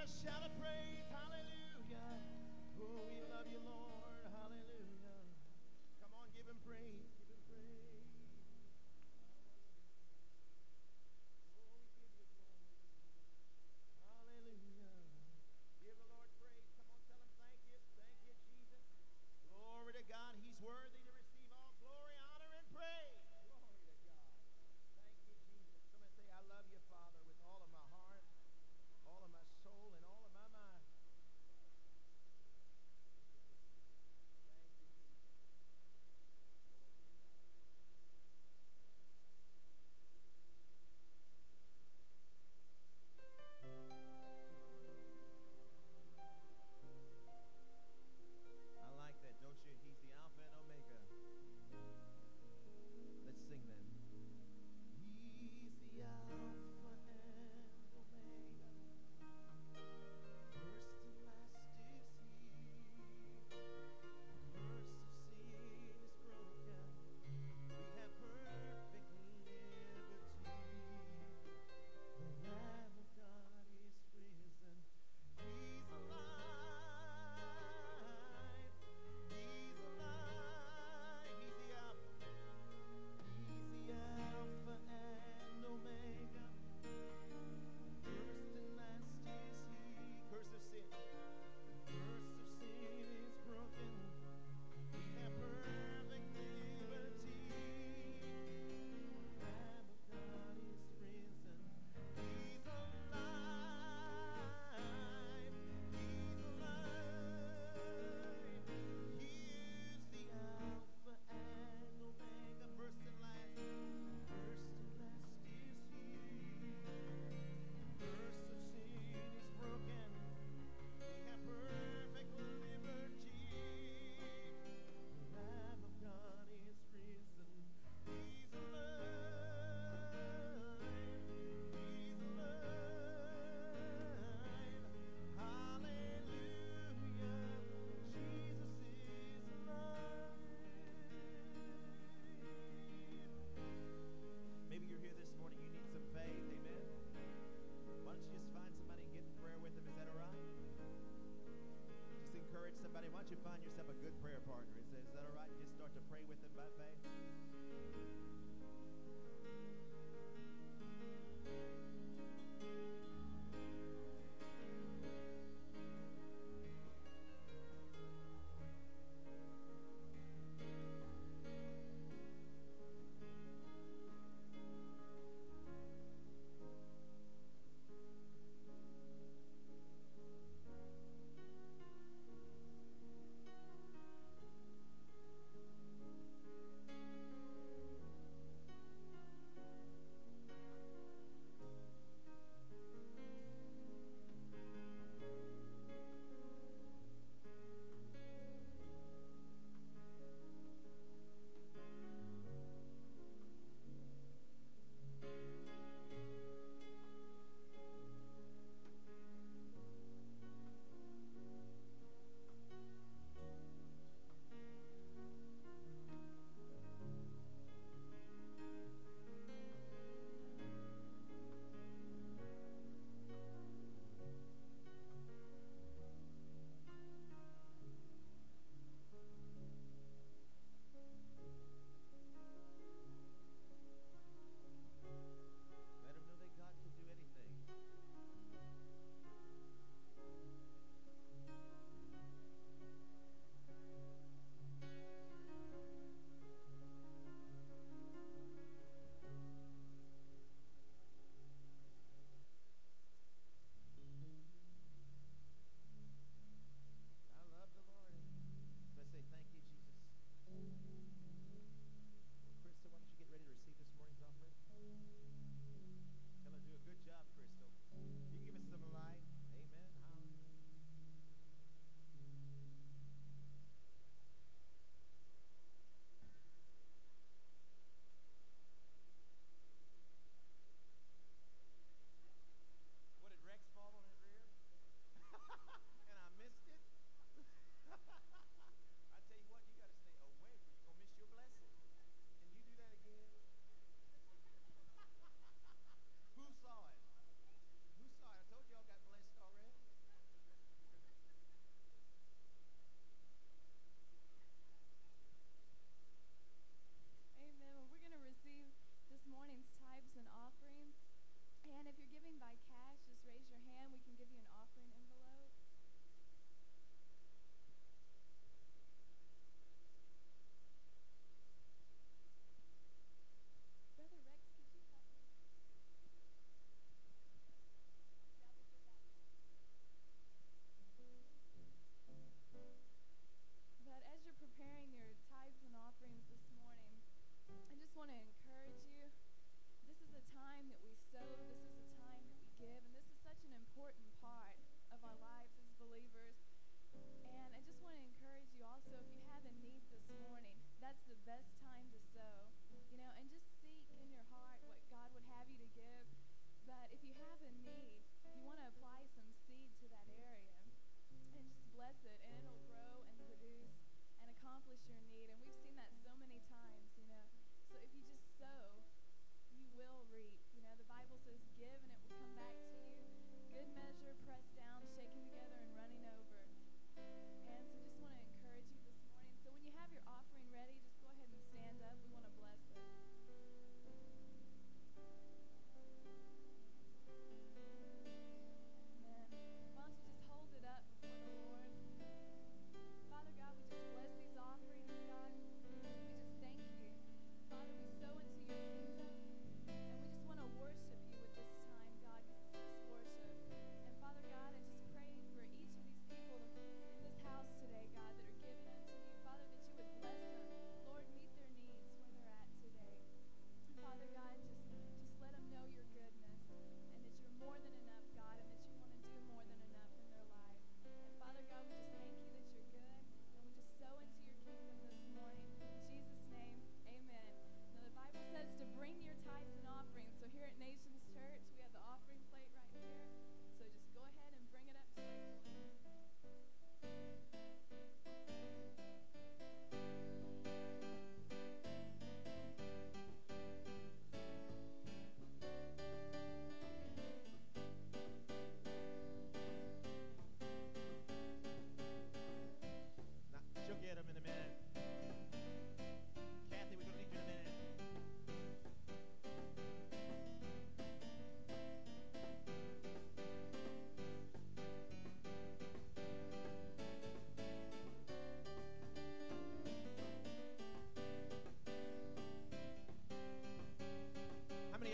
a shout of praise. Hallelujah. Oh, we love you, Lord. Hallelujah. Come on, give him praise. Give him praise. Oh, we give you glory. Hallelujah. Give the Lord praise. Come on, tell him thank you. Thank you, Jesus. Glory to God. He's worthy to receive all glory, honor, and praise. Glory to God. Thank you, Jesus. Somebody say, I love you, Father, with all of my heart, all of my soul, and all of my mind.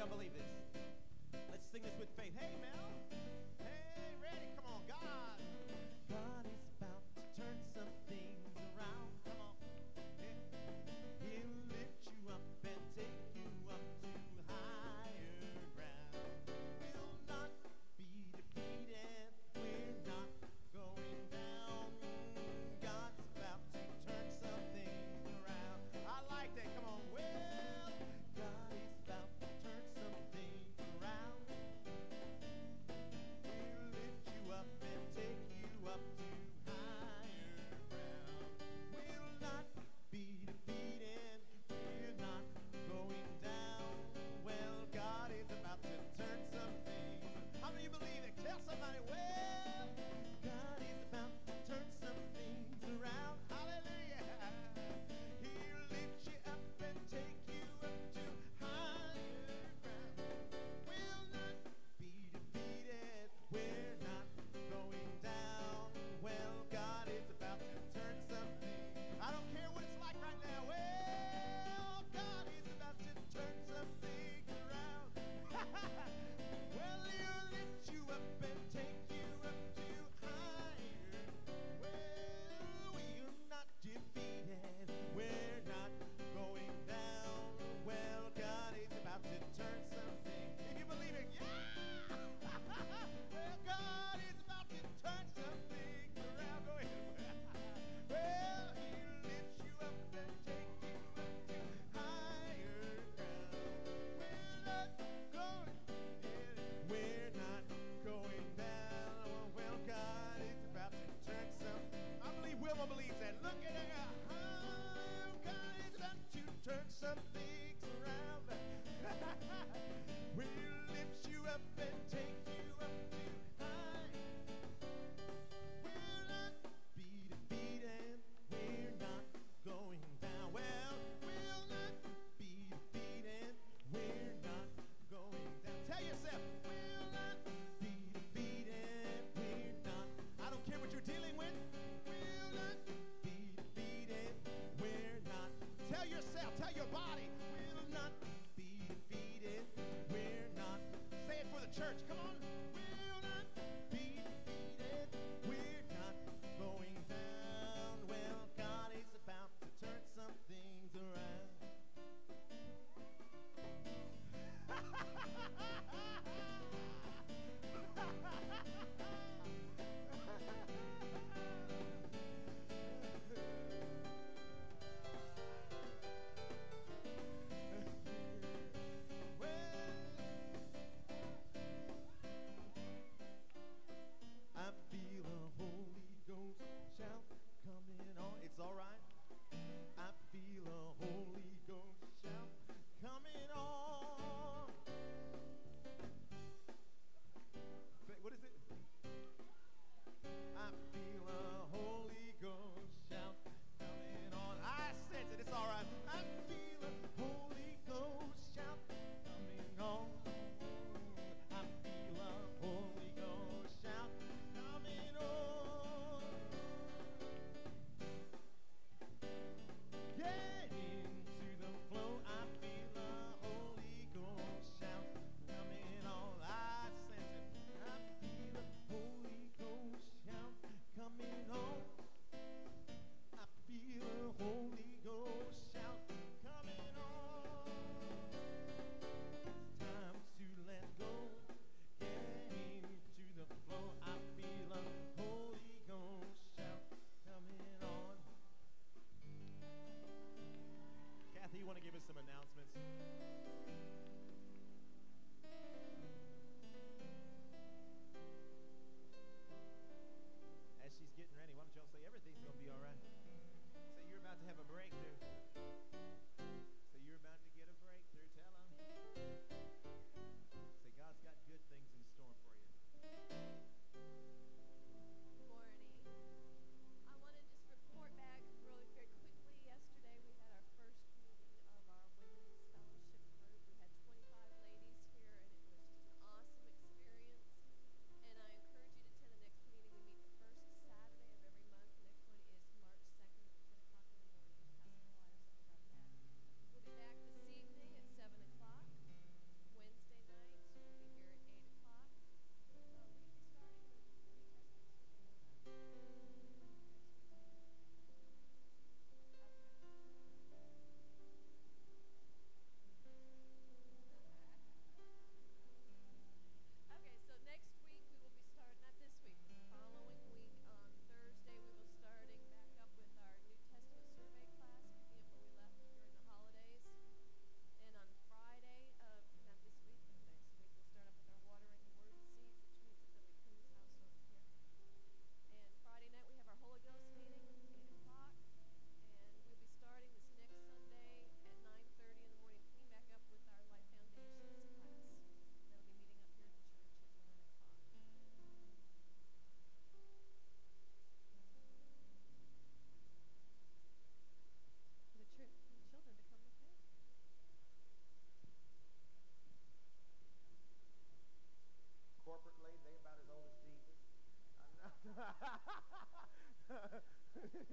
believe this? Let's sing this with faith. Hey, Mel. Hey, ready? Come on, God. God is about to turn some things around. Come on. Yeah. He'll lift you up and take you up to higher ground. We'll not be defeated. We're not going down. God's about to turn some things around. I like that. Come on. Well, God is about to turn some things around.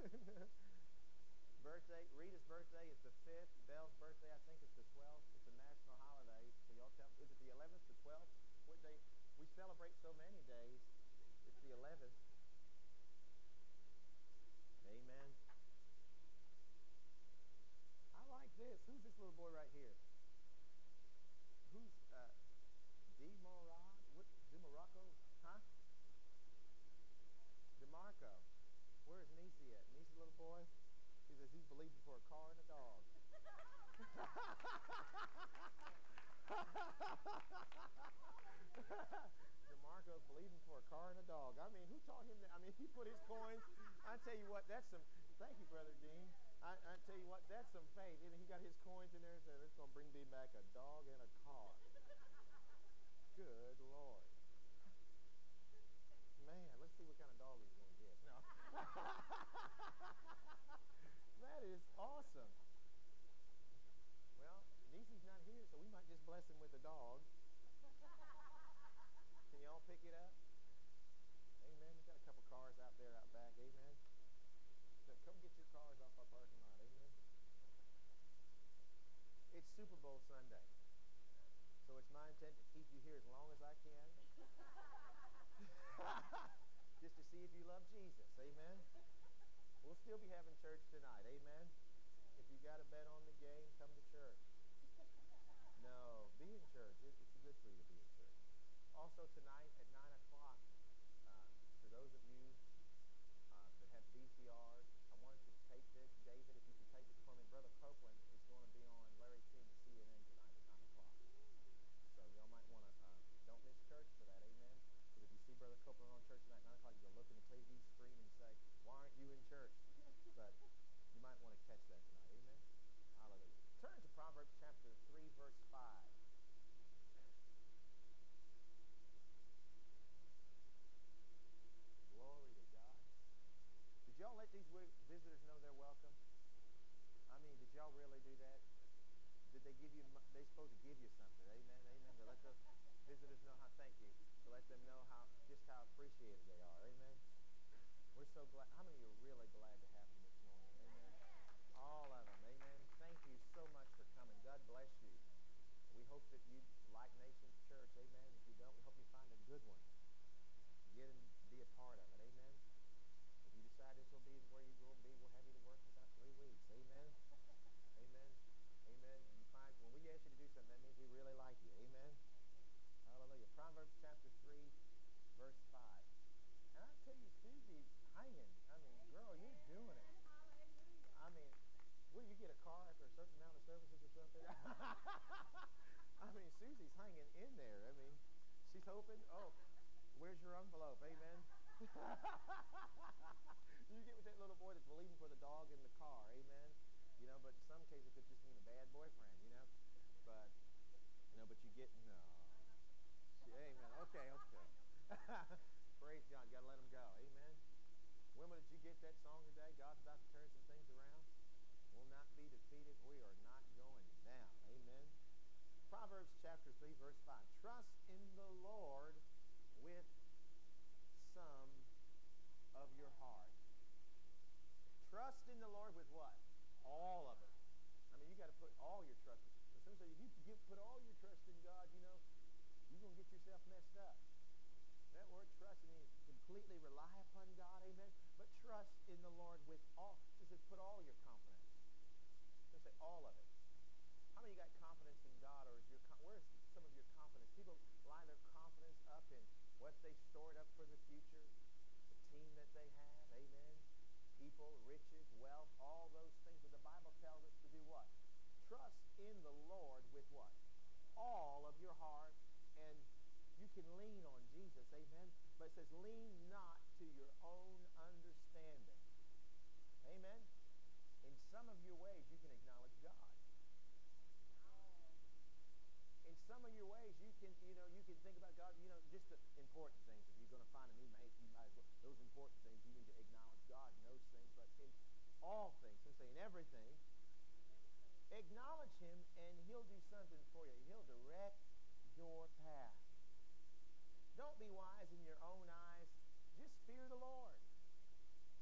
Birthday, Rita's birthday is the 5th. Belle's birthday, I think, is the 12th. It's a national holiday. So y'all tell, is it the 11th, the 12th? What day? We celebrate so many days. It's the 11th. Amen. I like this. Who's this little boy right here? Who's DeMorad? What? DeMorocco? Huh? DeMarco. Where's Nisi at? Nisi, little boy? He says he's believing for a car and a dog. DeMarco's believing for a car and a dog. I mean, who taught him that? I mean, he put his coins. I tell you what, that's some. Thank you, Brother Dean. I tell you what, that's some faith. And he got his coins in there and said, "It's going to bring me back a dog and a car." Good Lord. Man, let's see what kind of dog he's going to get. No. That is awesome. Well, Nisi's not here, so we might just bless him with a dog. Can y'all pick it up? Amen. We've got a couple cars out there out back. Amen. So come get your cars off our parking lot. Amen. It's Super Bowl Sunday. So it's my intent to keep you here as long as I can. Just to see if you love Jesus. Amen. We'll still be having church tonight. Amen. If you got a bet on the game, come to church. No, be in church. It's good for you to be in church. Also tonight at 9 o'clock, for those of you that have VCRs, I wanted you to take this. David, if you could take this for me. Brother Copeland is going to be on Larry King CNN tonight at 9 o'clock. So y'all might want to, don't miss church for that. Amen. Because if you see Brother Copeland on church tonight at 9 o'clock, you're going to look in the TV screen and say, "Why aren't you in church?" But you might want to catch that tonight. Amen. Hallelujah. Turn to Proverbs chapter 3, verse 5. Glory to God. Did y'all let these visitors know they're welcome? I mean, did y'all really do that? Did they give you, they supposed to give you something? Amen, amen. To let those visitors know how, thank you, to let them know just how appreciated they are. Amen. We're so glad. How many of you are really glad to have them this morning? Amen. All of them. Amen. Thank you so much for coming. God bless you. We hope that you like Nations Church. Amen. If you don't, we hope you find a good one. Get and be a part of it. Amen. If you decide this will be where you will be, we'll have you to work in about 3 weeks. Amen. Amen. Amen. And you find when we ask you to do something, that means we really like you. Amen. Hallelujah. Proverbs chapter 3, verse 5. And I tell you, Susie's hanging. I mean, girl, you're doing it. I mean, will you get a car after a certain amount of services or something? I mean, Susie's hanging in there. I mean, she's hoping. Oh, where's your envelope? Amen. You get with that little boy that's believing for the dog in the car. Amen. You know, but in some cases it could just mean a bad boyfriend. You know, but you get no. Amen. Okay. Praise God. You got to let them go. Amen. Women, did you get that song today? God's about to turn some things around. Will not be defeated. We are not going down. Amen. Proverbs chapter 3, verse 5. Trust in the Lord with some of your heart. Trust in the Lord with what? All of it. I mean, you got to put all your trust. So some say, if you put all your trust in God, you know, you're going to get yourself messed up. That word trust means completely rely upon God, amen. But trust in the Lord with all. It says put all your confidence. It say all of it. How many of you got confidence in God, or where's some of your confidence? People lie their confidence up in what they stored up for the future, the team that they have, amen. People, riches, wealth, all those things. But the Bible tells us to do what? Trust in the Lord with what? All of your heart, and you can lean on Jesus, amen. But it says, lean not to your own understanding. Amen. In some of your ways, you can acknowledge God. In some of your ways, you can think about God, just the important things. If you're going to find a new mate, you might as well, those important things, you need to acknowledge God in those things. But in all things, I'm saying everything, acknowledge Him, and He'll do something for you. He'll direct your path. Don't be wise in your own eyes. Just fear the Lord and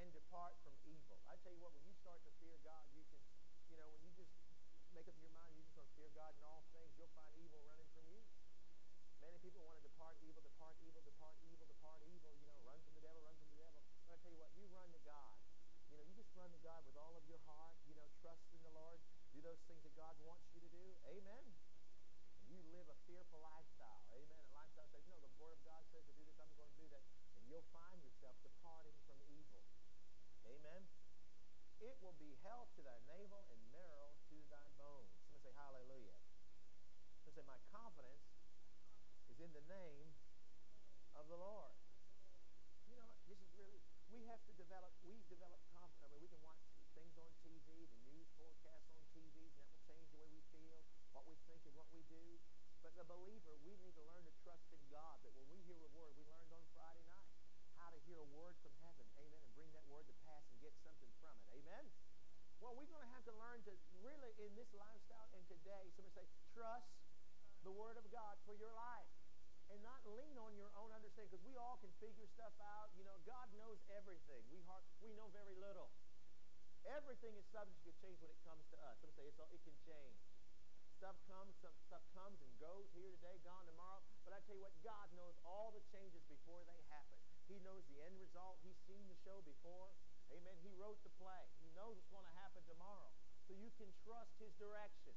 and depart from evil. I tell you what, when you start to fear God, you can, when you just make up your mind, you're just going to fear God in all things, you'll find evil running from you. Many people want to depart evil, depart evil, depart evil, depart evil, run from the devil, run from the devil. But I tell you what, you run to God. You just run to God with all of your heart, trust in the Lord, do those things that God wants you to do. Amen. And you live a fearful lifestyle. Amen. A lifestyle says, no, the Word of God says to do this, I'm going to do that. And you'll find yourself departing from evil. Amen. It will be health to thy navel and marrow to thy bones. Somebody say hallelujah. Somebody say, my confidence is in the name of the Lord. This is really, we develop confidence. I mean, we can watch things on TV, the news forecasts on TVs, and that will change the way we feel, what we think, and what we do. But the believer, we need to learn to trust in God, that when we hear a word, we learned on Friday night how to hear a word from heaven, amen, and bring that word to pass and get something from it, amen? Well, we're going to have to learn to really, in this lifestyle and today, somebody say, trust the Word of God for your life. And not lean on your own understanding, because we all can figure stuff out. God knows everything. We know very little. Everything is subject to change when it comes to us. Some say it can change. Stuff comes and goes, here today, gone tomorrow. But I tell you what, God knows all the changes before they happen. He knows the end result. He's seen the show before. Amen. He wrote the play. He knows what's going to happen tomorrow. So you can trust His direction.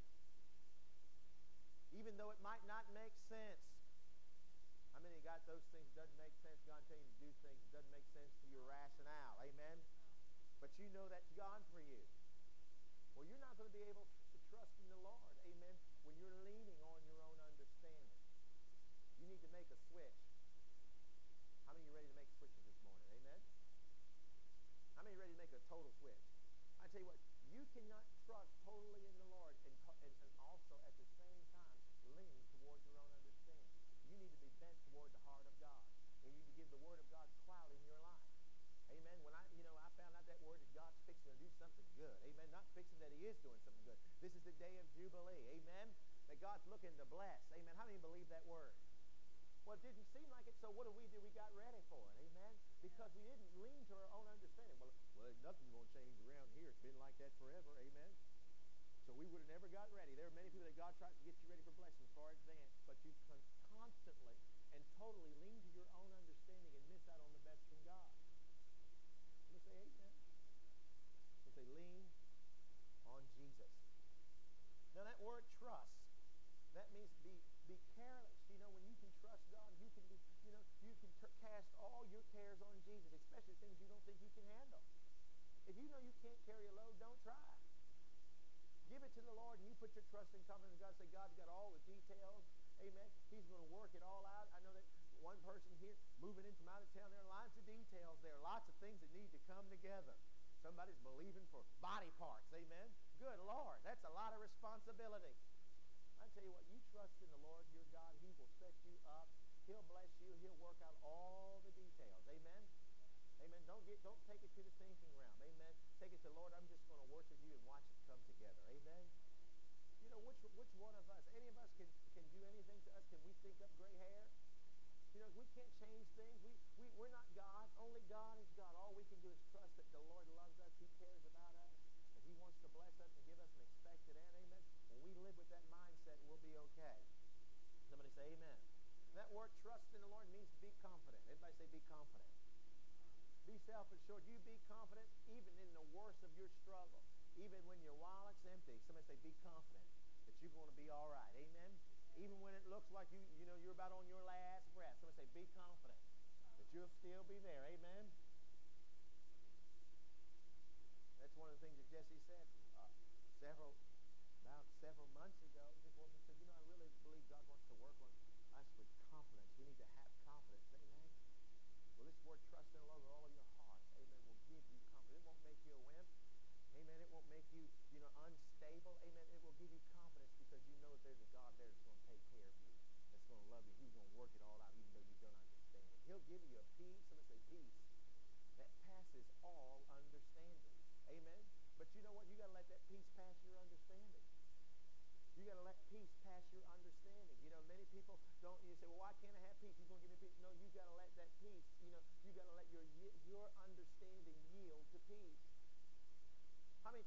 Even though it might not make sense. How many got those things doesn't make sense? God telling you to do things that doesn't make sense to your rationale. Amen? But you know that's God for you. Well, you're not going to be able to trust in the Lord. Amen? When you're leaning on your own understanding. You need to make a switch. How many of you ready to make switches this morning? Amen? How many are ready to make a total switch? I tell you what, you cannot trust totally in the Lord and also at the same time lean towards your own understanding. You need to be bent toward the heart of God. And you need to give the Word of God clout in your life. Amen. When I found out that word that God's fixing to do something good. Amen. Not fixing that He is doing something good. This is the day of Jubilee. Amen. That God's looking to bless. Amen. How many believe that word? Well, it didn't seem like it, so what do? We got ready for it. Amen. Because we didn't lean to our own understanding. Well, nothing's going to change around here. It's been like that forever. Amen. So we would have never got ready. There are many people that God tries to get you ready for blessings far advanced, but you constantly and totally lean to your own understanding and miss out on the best from God. I'm going to say amen. I'm going to say lean on Jesus. Now that word trust, that means be careless. When you can trust God, you can be, you can cast all your cares on Jesus, especially things you don't think you can handle. If you know you can't carry a load, don't try. Give it to the Lord, and you put your trust and confidence in God. Say, God's got all the details. Amen. He's going to work it all out. I know that one person here moving in from out of town, there are lots of details. There are lots of things that need to come together. Somebody's believing for body parts. Amen. Good Lord, that's a lot of responsibility. I tell you what, you trust in the Lord your God. He will set you up. He'll bless you. He'll work out all the details. Amen. Amen. Don't take it to the thinking realm. Amen. Take it to, Lord, I'm just going to worship you and watch it come together. Amen. Which one of us, any of us can do anything to us? Can we think up gray hair? We can't change things. We're not God. Only God is God. All we can do is trust that the Lord loves us. He cares about us. That He wants to bless us and give us an expected end. Amen. When we live with that mindset, we'll be okay. Somebody say amen. That word trust in the Lord means be confident. Everybody say be confident. Be self-assured. You be confident even in the worst of your struggle. Even when your wallet's empty. Somebody say be confident that you're going to be all right. Amen. Even when it looks like you're about on your last breath. Somebody say be confident that you'll still be there. Amen. That's one of the things that Jesse said about several months ago. This woman said, I really believe God wants to work on us with confidence. We need to have confidence. Amen. Well, this word trust in the Lord with all of your heart, amen, will give you confidence. It won't make you a wimp. Amen. It won't make you, unstable. Amen. It will give you confidence because you know that there's a God there that's going to take care of you, that's going to love you. He's going to work it all out even though you don't understand it. He'll give you a peace. Somebody say peace that passes all understanding. Amen. But you know what? You got to let that peace pass your understanding. You got to let peace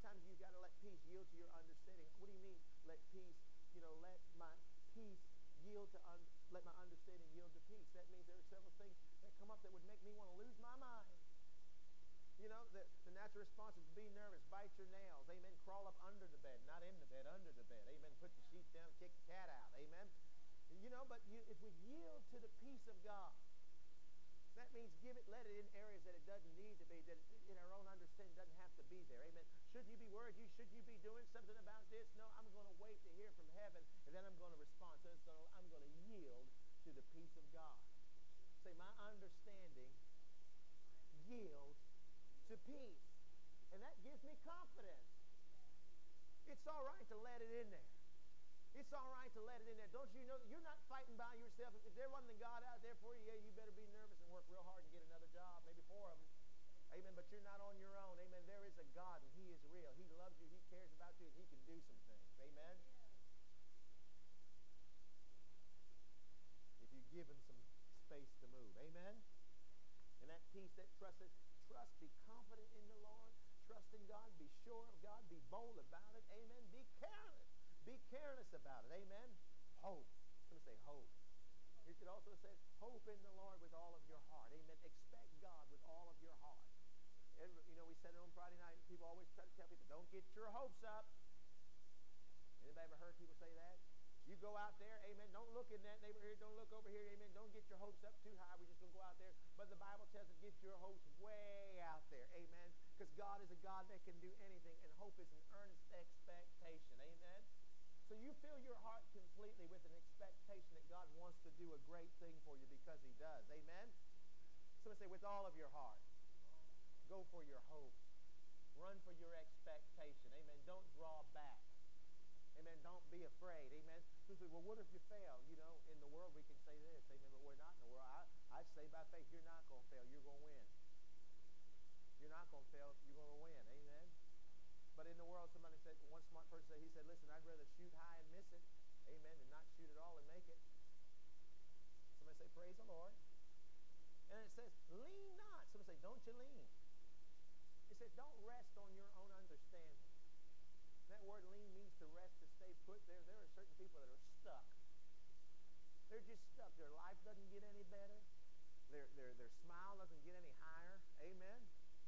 sometimes you've got to let peace yield to your understanding. What do you mean, let peace, let my peace yield to, let my understanding yield to peace? That means there are several things that come up that would make me want to lose my mind. The natural response is to be nervous, bite your nails, amen, crawl up under the bed, not in the bed, under the bed, amen, put the sheets down, kick the cat out, amen. But if we yield to the peace of God, that means let it in areas that it doesn't need to be, that in our own understanding doesn't have to be there, amen. Should you be worried? Should you be doing something about this? No, I'm going to wait to hear from heaven, and then I'm going to respond. So I'm going to yield to the peace of God. Say, my understanding yields to peace. And that gives me confidence. It's all right to let it in there. It's all right to let it in there. Don't you know that you're not fighting by yourself? If there wasn't a God out there for you, yeah, you better be nervous and work real hard and get another job, maybe 4 of them. Amen. But you're not on your own. Amen. There is a God, and He is real. He loves you. He cares about you, and He can do some things. Amen. If you give Him some space to move. Amen. And that peace, that trust, be confident in the Lord. Trust in God. Be sure of God. Be bold about it. Amen. Be careless. Be careless about it. Amen. Hope. Let me say hope. You could also say hope in the Lord with all of your heart. Amen. Expect God with all of your heart. And, we said it on Friday night. People always try to tell people, don't get your hopes up. Anybody ever heard people say that? You go out there, amen, don't look in that neighborhood, don't look over here, amen, don't get your hopes up too high, we're just going to go out there. But the Bible tells us get your hopes way out there, amen, because God is a God that can do anything, and hope is an earnest expectation, amen. So you fill your heart completely with an expectation that God wants to do a great thing for you because He does, amen. Somebody say, with all of your heart, go for your hopes, run for your expectation, amen, don't draw back. Amen. Don't be afraid. Amen. People say, well, what if you fail? In the world we can say this. Amen. But we're not in the world. I'd say by faith, you're not going to fail. You're going to win. You're not going to fail. You're going to win. Amen. But in the world, somebody said, one smart person said, he said, listen, I'd rather shoot high and miss it. Amen. Than not shoot at all and make it. Somebody say, praise the Lord. And it says, lean not. Somebody say, don't you lean. It says, don't rest on your own understanding. That word lean means to rest, to stay put. There are certain people that are stuck. They're just stuck. Their life doesn't get any better. Their smile doesn't get any higher. Amen.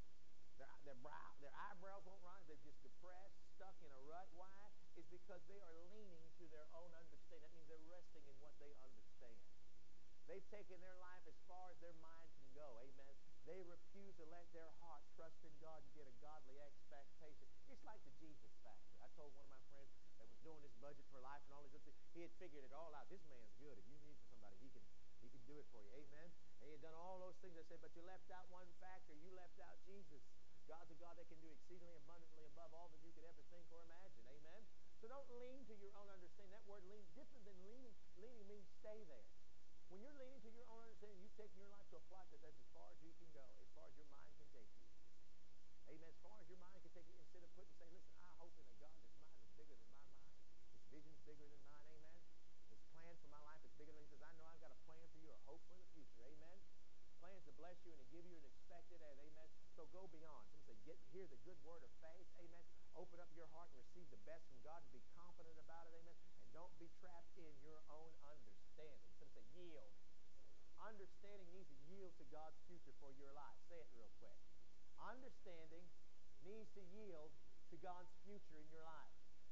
Their eyebrows won't rise. They're just depressed, stuck in a rut. Why? It's because they are leaning to their own understanding. That means they're resting in what they understand. They've taken their life as far as their mind can go. Amen. They refuse to let their heart trust in God and get a godly expectation. It's like the Jesus factor. I told one of my friends that was doing this budget for life and all these other things, he had figured it all out. This man's good. If you need for somebody, he can do it for you. Amen. And he had done all those things. I said, but you left out one factor. You left out Jesus. God's a God that can do exceedingly abundantly above all that you could ever think or imagine. Amen. So don't lean to your own understanding. That word lean, different than leaning means stay there. When you're leaning to your own understanding, you've taken your life to a plot that's as far as you can go, as far as your mind can take you. Amen. As far as your mind can take you, instead of putting, say, listen, I hope in a God that's mind is bigger than my mind. His vision's bigger than mine. Amen. His plan for my life is bigger than He says, I know I've got a plan for you, a hope for the future. Amen. Plans to bless you and to give you an expected end. Amen. So go beyond. Some say, hear the good word of faith. Amen. Open up your heart and receive the best from God and be confident about it. Amen. And don't be trapped in your own understanding. Some say, yield. Understanding needs to yield to God's future for your life. Say it real quick. Understanding needs to yield to God's future in your life.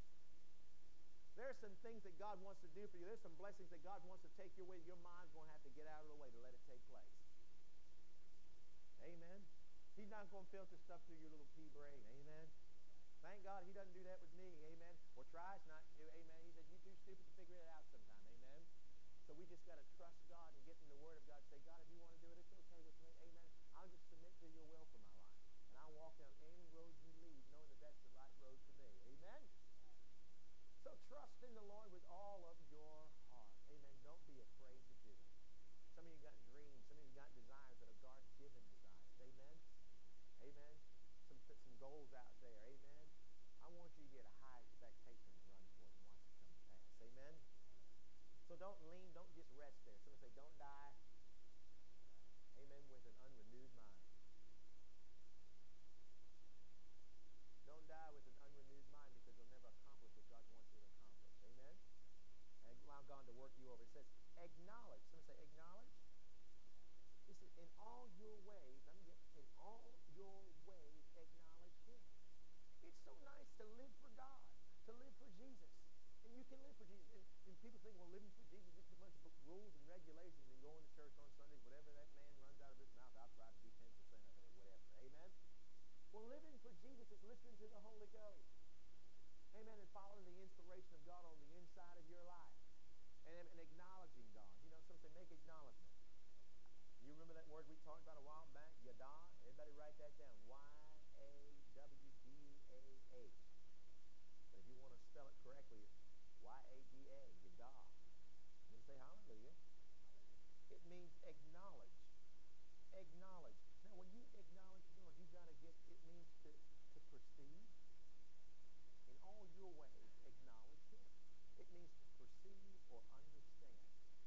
There are some things that God wants to do for you. There's some blessings that God wants to take your way. Your mind's going to have to get out of the way to let it take place. Amen. He's not going to filter stuff through your little pea brain. Amen. Thank God He doesn't do that with me. Amen. Or tries not to. Amen. He said, you're too stupid to figure it out sometime. Amen. So we just got to trust God and get in the Word of God. Say, God, if you want to do it, it's okay with me. Amen. I'll just submit to your will for my life. And I'll walk down any road you lead, knowing that that's the right road for me. Amen. So trust in the Lord with all of your heart. Amen. Don't be afraid to do it. Some of you got dreams. Some of you got desires that are God-given desires. Amen. Amen. Some goals out there. Amen. I want you to get a high expectation and run for it and watch it come to pass. Amen. So don't lean, don't just rest there. Somebody say, don't die, amen, with an unrenewed mind. Don't die with an word we talked about a while back, yada. Everybody write that down. Y-A-W-D-A-H. But if you want to spell it correctly, it's Y-A-D-A, yada. Then say hallelujah. It means acknowledge. Acknowledge. Now, when you acknowledge God, you got to get, it means to perceive. In all your ways, acknowledge Him. It means to perceive or understand.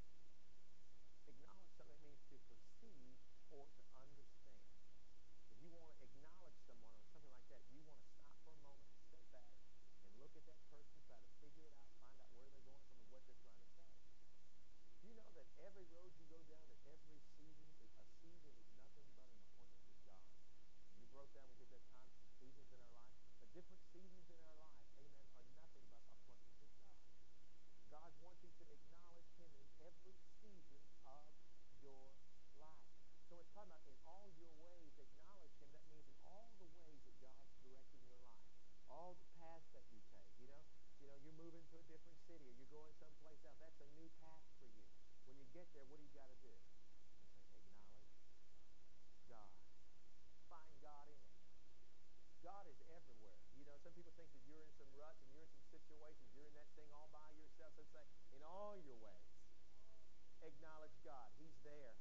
Acknowledge something means to perceive or to understand. If you want to acknowledge someone or something like that, you want to stop for a moment, step back, and look at that person, try to figure it out, find out where they're going from and what they're trying to say. Do you know that every road you go down, that every season, a season is nothing but an appointment with God? And we broke down, we did that time, seasons in our life. The different seasons in our life, amen, are nothing but appointments with God. God wants you to acknowledge Him in every season of your life. So it's talking about in all your ways, acknowledge Him. That means in all the ways that God's directing your life, all the paths that you take. You're moving to a different city or you're going someplace else. That's a new path for you. When you get there, what do you got to do? You say, acknowledge God. Find God in it. God is everywhere. Some people think that you're in some ruts and you're in some situations, you're in that thing all by yourself. So say, in all your ways, acknowledge God. He's there.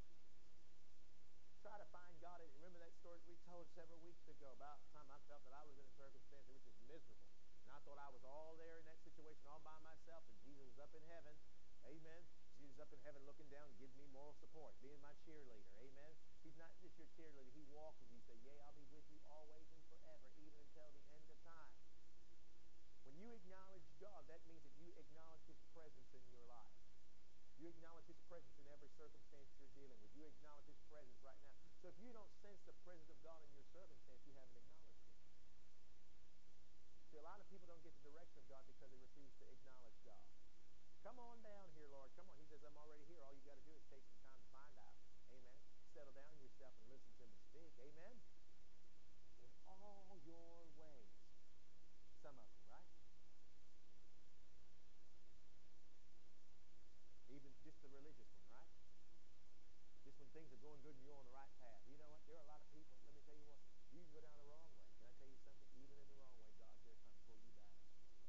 Try to find God. Remember that story we told several weeks ago about the time I felt that I was in a circumstance that was just miserable. And I thought I was all there in that situation all by myself, and Jesus was up in heaven. Amen. Jesus up in heaven looking down, giving me moral support, being my cheerleader. Amen. He's not just your cheerleader. He walks with you. Say, yea, I'll be with you always and forever, even until the end of time. When you acknowledge God, that means that you acknowledge His presence in your life. You acknowledge His presence in every circumstance you're dealing with. You acknowledge His presence right now. So if you don't sense the presence of God in your circumstance, you haven't acknowledged Him. See, a lot of people don't get the direction of God because they refuse to acknowledge God. Come on down here, Lord. Come on. He says, I'm already here. All you got to do is take some time to find out. Amen. Settle down yourself and listen to Him speak. Amen. In all your ways. Some of them, right? Even just the religious one, right? Just when things are going good and you're on the right path. You know what? There are a lot of people, let me tell you what, you can go down the wrong way. Can I tell you something? Even in the wrong way, God's there trying to pull you back.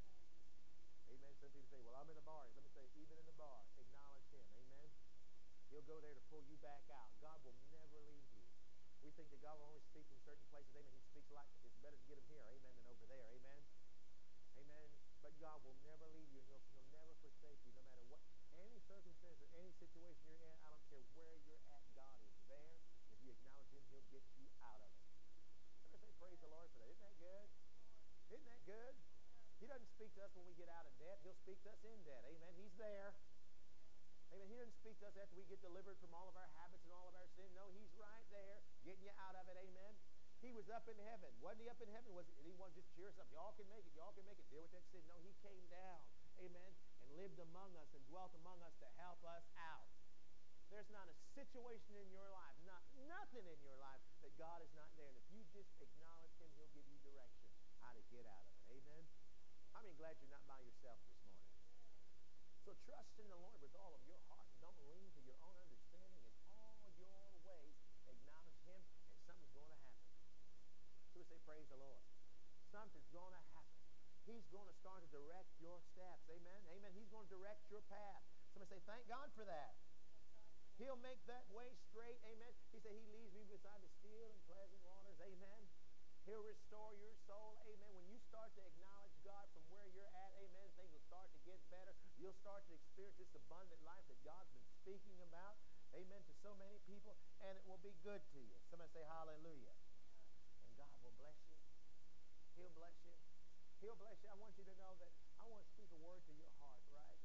Amen. Some people say, well, I'm in a bar. Let me say, even in the bar, acknowledge Him. Amen. He'll go there to pull you back out. God will never leave you. We think that God will only speak from certain places. Amen. He speaks like it's better to get Him here. Amen. Than over there. Amen. Amen. But God will never leave you. He'll never forsake you, no matter what, any circumstance or any situation you're in. I don't care where you're at. God is there. If you acknowledge Him, He'll get you out of it. Somebody say, praise the Lord for that. Isn't that good? Isn't that good? He doesn't speak to us when we get out of debt. He'll speak to us in debt. Amen. He's there. Amen. He doesn't speak to us after we get delivered from all of our habits and all of our sin. No, He's right there getting you out of it. Amen. He was up in heaven. Wasn't He up in heaven? Did He want to just cheer us up? Y'all can make it. Y'all can make it. Deal with that sin. No, He came down. Amen. And lived among us and dwelt among us to help us out. There's not a situation in your life, nothing in your life that God is not there. And if you just acknowledge Him, He'll give you direction how to get out of it. Amen. How many glad you're not by yourself this morning? So trust in the Lord with all of your heart and don't lean to your own understanding. In all your ways, acknowledge Him and something's going to happen. So we say, praise the Lord. Something's going to happen. He's going to start to direct your steps. Amen. Amen. He's going to direct your path. Somebody say, thank God for that. He'll make that way straight. Amen. He said, He leads me beside the still and pleasant waters. Amen. He'll restore your soul. Amen. When you start to acknowledge God from where you're at, amen, things will start to get better. You'll start to experience this abundant life that God's been speaking about. Amen. To so many people. And it will be good to you. Somebody say hallelujah. And God will bless you. He'll bless you. He'll bless you. I want you to know that I want to speak a word to your heart, right?